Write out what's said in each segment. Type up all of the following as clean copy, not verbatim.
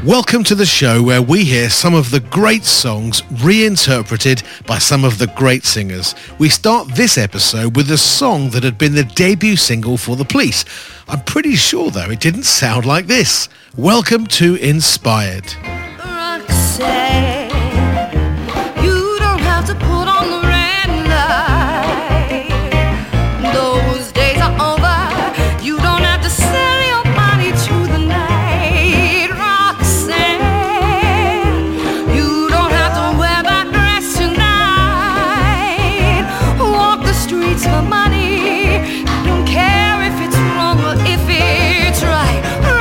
Welcome to the show where we hear some of the great songs reinterpreted by some of the great singers. We start this episode with a song that had been the debut single for The Police. I'm pretty sure, though, it didn't sound like this. Welcome to Inspired. Roxanne, you don't have to put on the red light. Those days are over. You don't have to sell your body to the night. Roxanne, you don't have to wear that dress tonight. Walk the streets for money. Don't care if it's wrong or if it's right.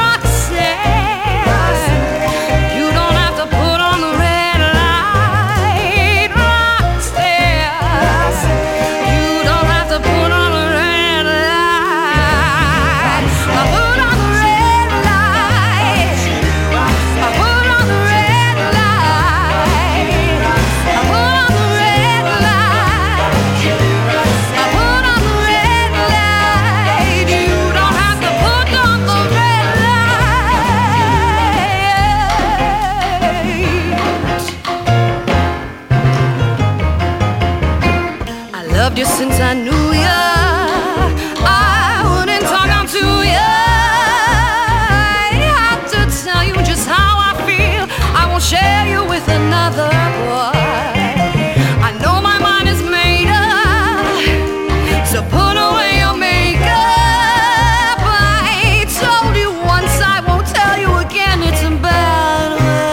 Loved you since I knew ya. I wouldn't talk down to ya. I have to tell you just how I feel. I won't share you with another boy. I know my mind is made up, so put away your makeup. I told you once, I won't tell you again. It's a bad way.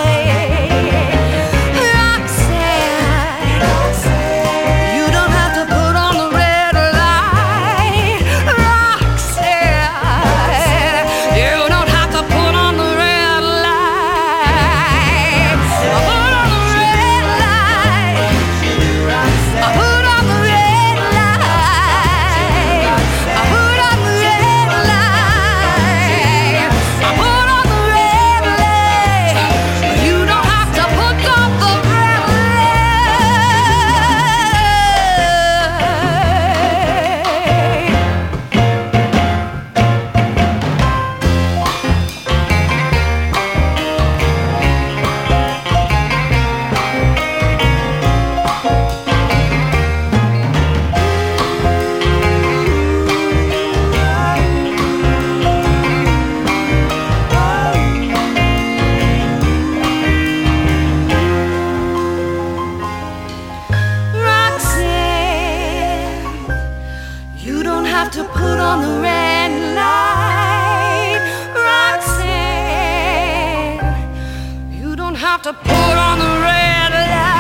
To put on the red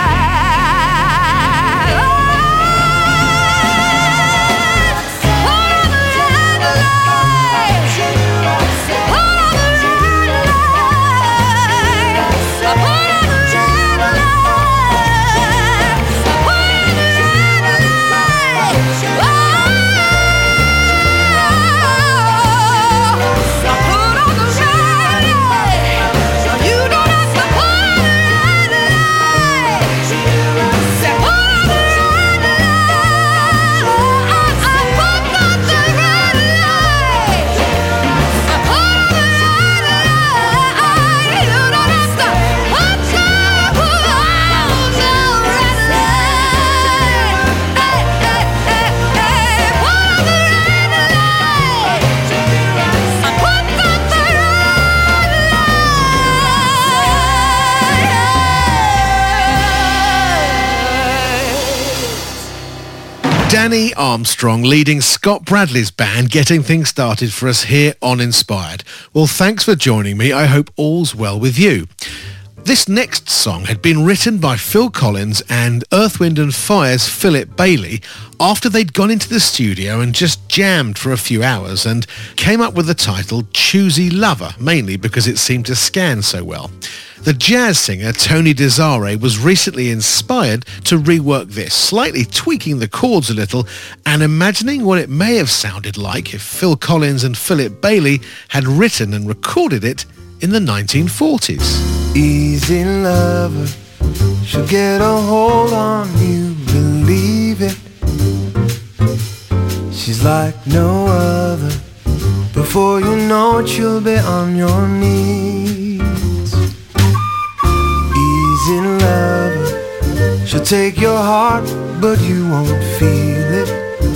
light. Put on the red light. Put on the red light. Put on the red light. Put on the red light. Danny Armstrong leading Scott Bradley's band, getting things started for us here on Inspired. Well, thanks for joining me. I hope all's well with you. This next song had been written by Phil Collins and Earth, Wind and Fire's Philip Bailey after they'd gone into the studio and just jammed for a few hours and came up with the title Choosy Lover, mainly because it seemed to scan so well. The jazz singer Tony Desare was recently inspired to rework this, slightly tweaking the chords a little and imagining what it may have sounded like if Phil Collins and Philip Bailey had written and recorded it in the 1940s. Easy lover, she'll get a hold on you, believe it. She's like no other. Before you know it, you'll be on your knees. She'll take your heart, but you won't feel it.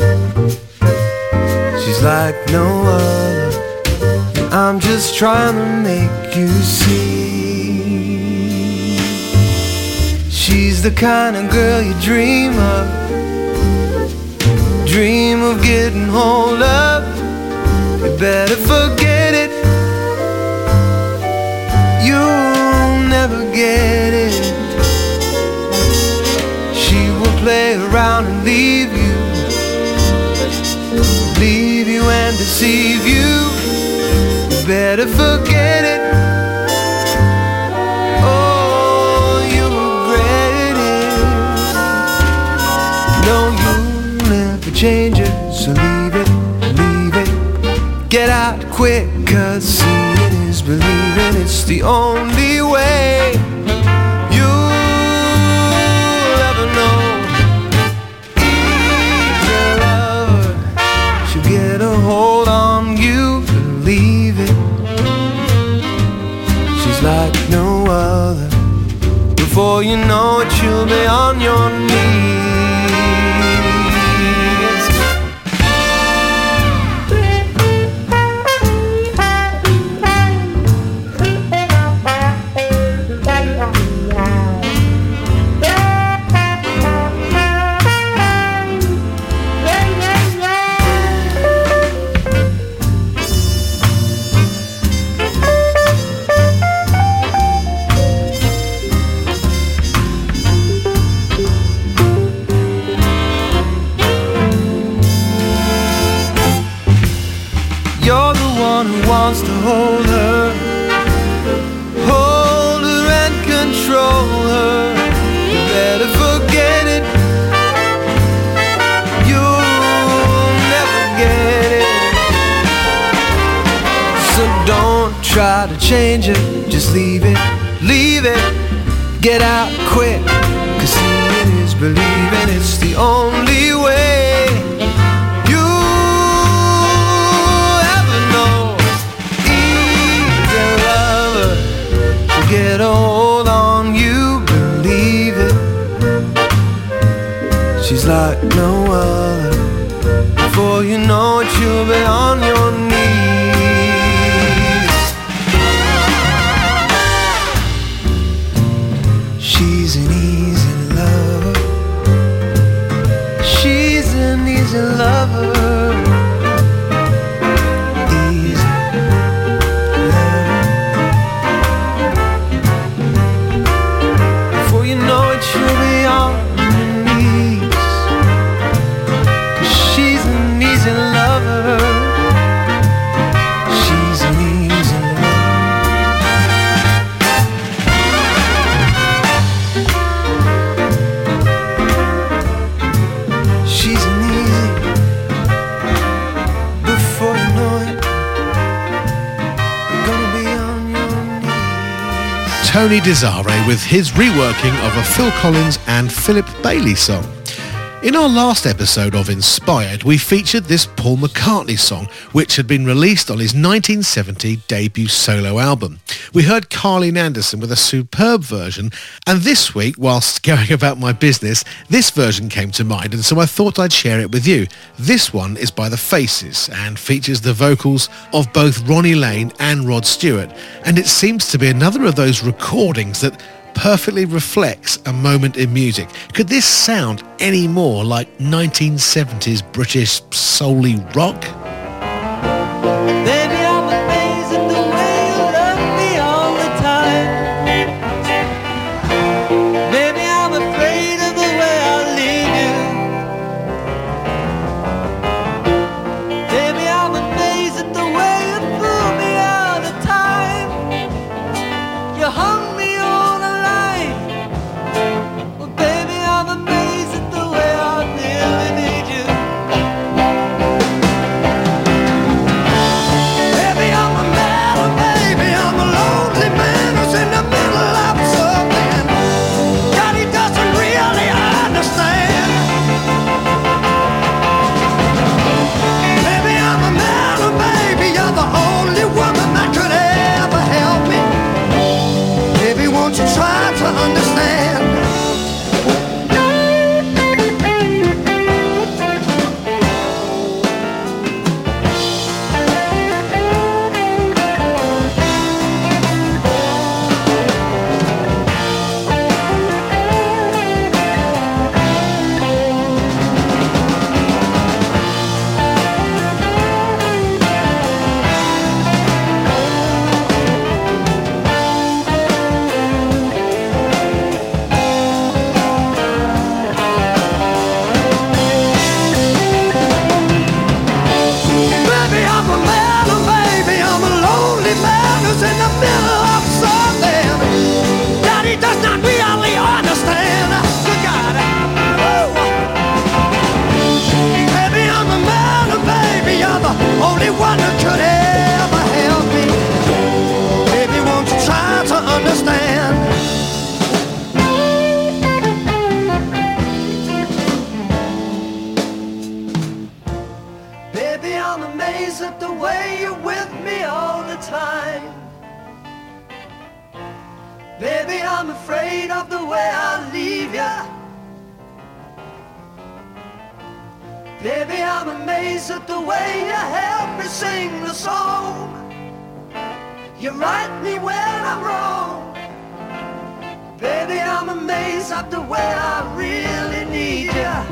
She's like no other, and I'm just trying to make you see. She's the kind of girl you dream of, dream of getting hold of. You better forget it, you'll never get it. She will play around and leave you and deceive you. You better forget it. Oh, you'll regret it. No, you'll never change it, so leave it, leave it. Get out quick, 'cause seeing is believing. It's the only way you'll ever know. Easy lover, she'll get a hold on you, believe it. She's like no other. Before you know it, you'll be on your knees. Who wants to hold her and control her. You better forget it, you'll never get it. So don't try to change it, just leave it, leave it. Get out quick, 'cause seeing is believing. It's the only way get a hold on you, believe it. She's like no other. Before you know it, you'll be on your knees. She's an easy lover. She's an easy lover. Tony Desare with his reworking of a Phil Collins and Philip Bailey song. In our last episode of Inspired, we featured this Paul McCartney song, which had been released on his 1970 debut solo album. We heard Carleen Anderson with a superb version, and this week, whilst going about my business, this version came to mind, and so I thought I'd share it with you. This one is by The Faces and features the vocals of both Ronnie Lane and Rod Stewart, and it seems to be another of those recordings that perfectly reflects a moment in music. Could this sound any more like 1970s British soul-y rock? Baby, I'm amazed at the way you love me all the time. Baby, I'm afraid of the way I leave you. Baby, I'm amazed at the way you fool me all the time. You hung me on a line. Well, baby, I'm amazed at the way I really need you. way you're with me all the time. Baby, I'm afraid of the way I leave ya. Baby, I'm amazed at the way you help me sing the song. You right me when I'm wrong. Baby, I'm amazed at the way I really need ya.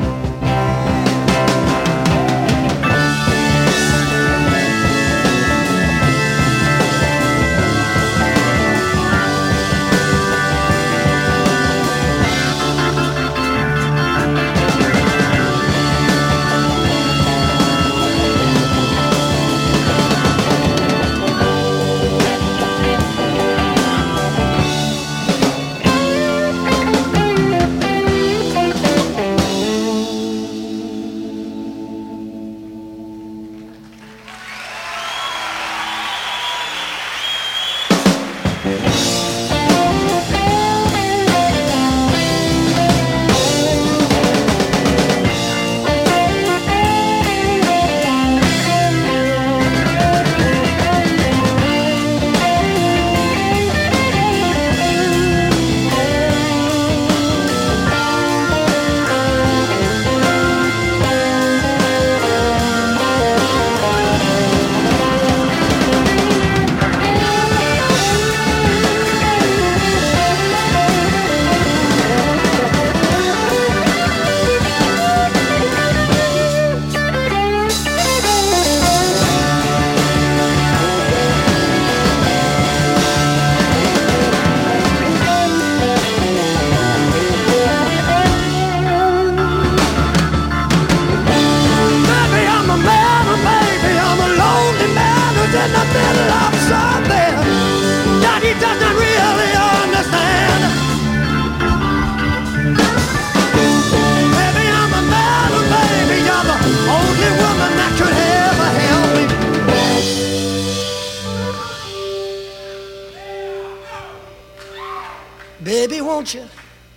Baby, won't you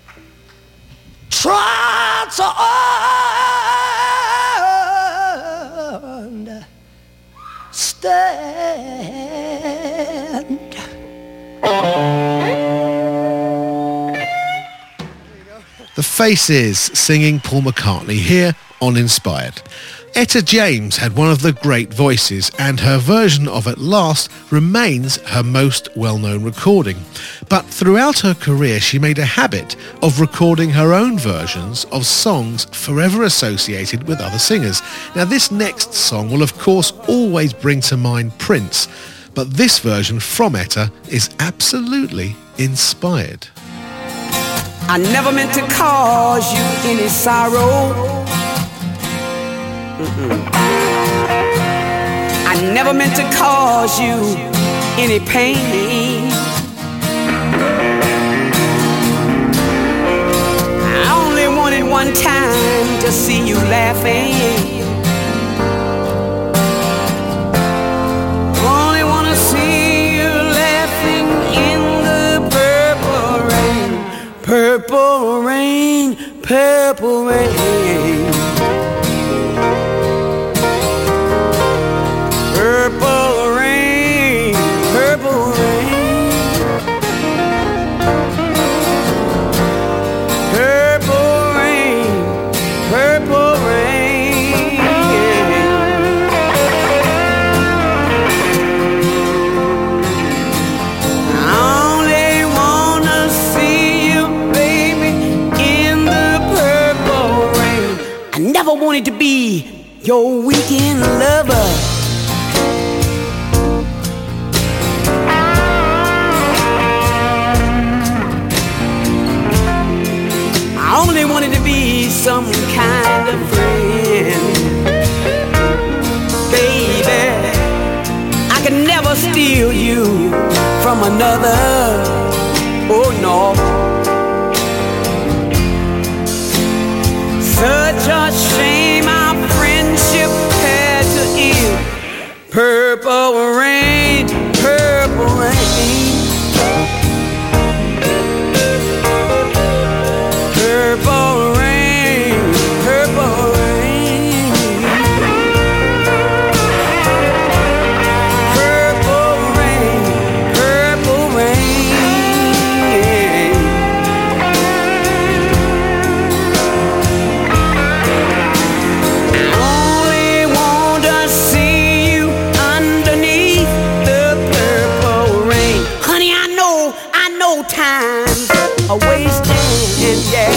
try to understand? The Faces singing Paul McCartney here on Inspired. Etta James had one of the great voices, and her version of At Last remains her most well-known recording. But throughout her career, she made a habit of recording her own versions of songs forever associated with other singers. Now, this next song will, of course, always bring to mind Prince, but this version from Etta is absolutely inspired. I never meant to cause you any sorrow. I never meant to cause you any pain. I only wanted one time to see you laughing. Only wanna see you laughing in the purple rain. Purple rain, purple rain. Purple rain, purple rain. Purple rain, purple rain. I only wanna see you, baby, in the purple rain. I never wanted to be your weekend lover. I only wanted to be some kind of friend. Baby, I could never steal you from another. Oh no. Such a shame our friendship had to end. Purple rain, purple rain. Purple rain, purple rain. a wasting, yeah.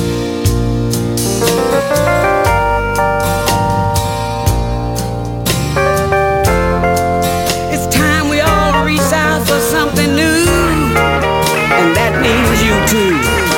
It's time we all reach out for something new, and that means you too.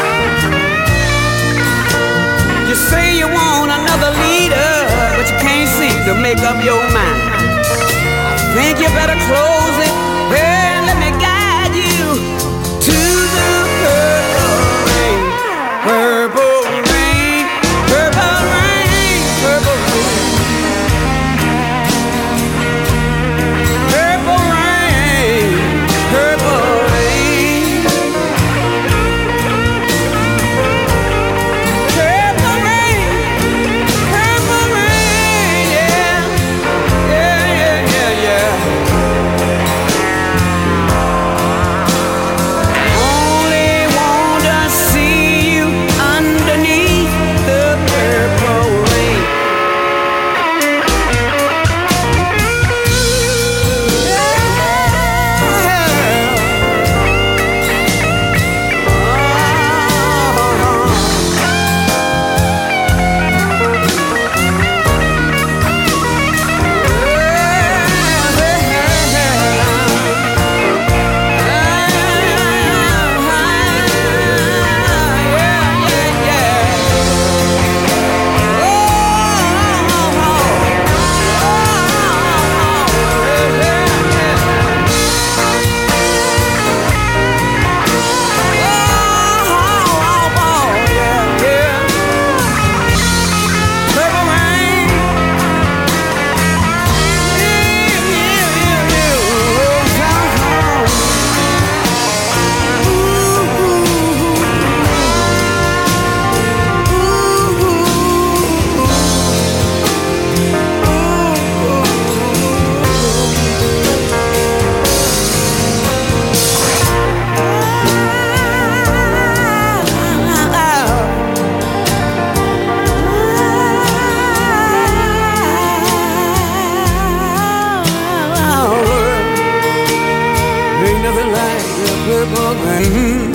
You say you want another leader, but you can't seem to make up your mind. I think you better close it and let me guide you to the purple rain. Purple rain, purple rain, purple rain. Purple rain, purple rain. Purple rain, purple rain, yeah. Yeah, yeah, yeah, yeah. Only want to see you underneath the purple rain. Ain't nothing like the purple rain.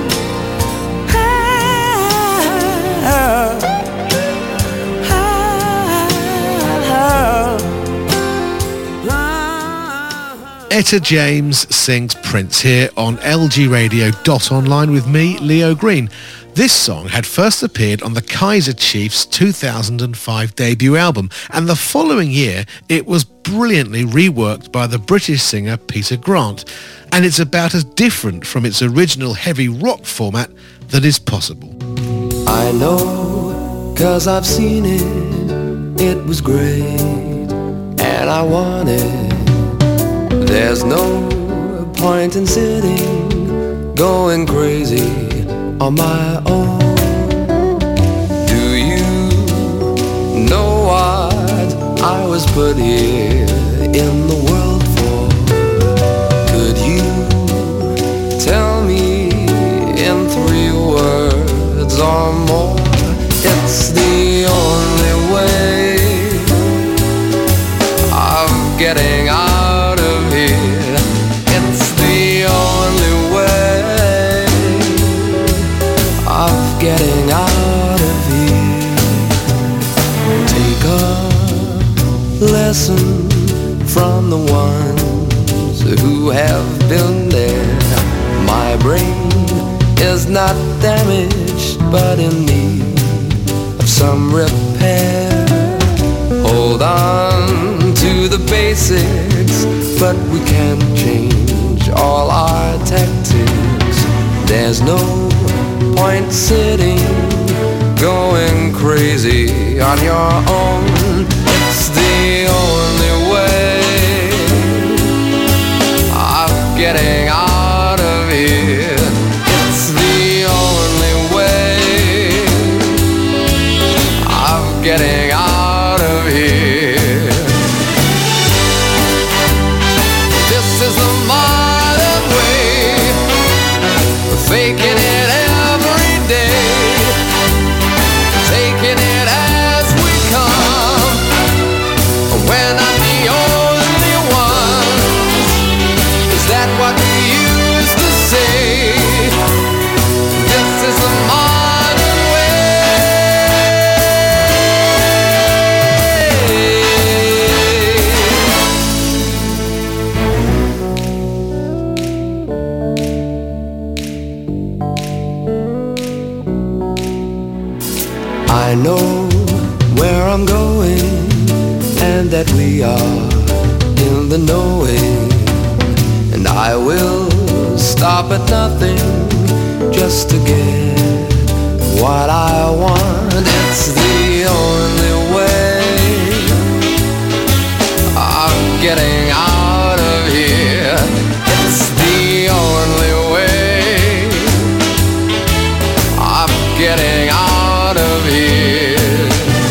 Etta James sings Prince here on LG Radio Online with me, Leo Green. This song had first appeared on the Kaiser Chiefs' 2005 debut album, and the following year it was brilliantly reworked by the British singer Peter Grant, and it's about as different from its original heavy rock format that is possible. I know, 'cause I've seen it, it was great, and I want it. There's no point in sitting, going crazy on my own. Do you know what I was put here in the world for? Could you tell me in 3 words or more? It's the only way of getting out of here. It's the only way of getting out of here. Take a lesson from the ones who have been there. My brain is not damaged, but in need of some repair. Hold on to the basics, but we can't change all our tactics. There's no point sitting, going crazy on your own. It's the only way of getting out of here. It's the only way of getting out of here. This is the modern way, faking it every day, taking it as we come. We're not the only ones. Is that what we pretend that we are in the knowing, and I will stop at nothing just to get what I want. It's the only way I'm getting out of here. It's the only way I'm getting out of here.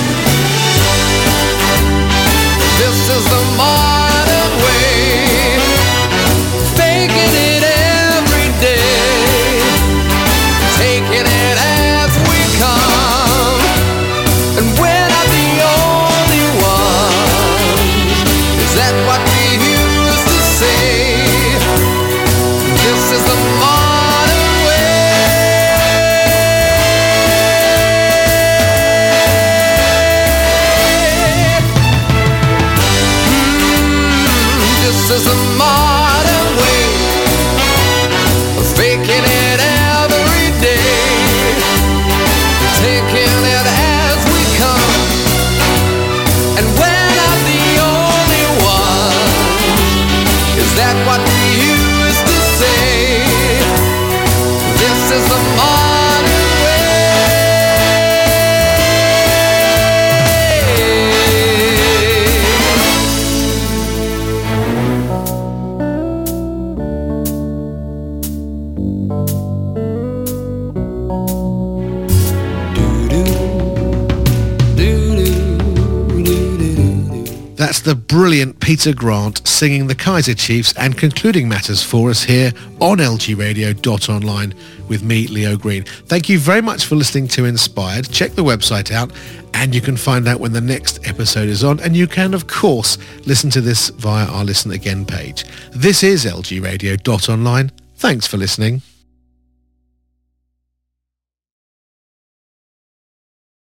This is the modern way, faking it every day, taking it as we come, and we're not the only ones. Is that what we used to say? This is the modern way. This is the modern way, faking it every day, taking it as we come, and we're not the only ones. Is that what we used to say? This is the modern way. That's the brilliant Peter Grant singing the Kaiser Chiefs and concluding matters for us here on lgradio.online with me, Leo Green. Thank you very much for listening to Inspired. Check the website out and you can find out when the next episode is on, and you can of course listen to this via our Listen Again page. This is lgradio.online. Thanks for listening.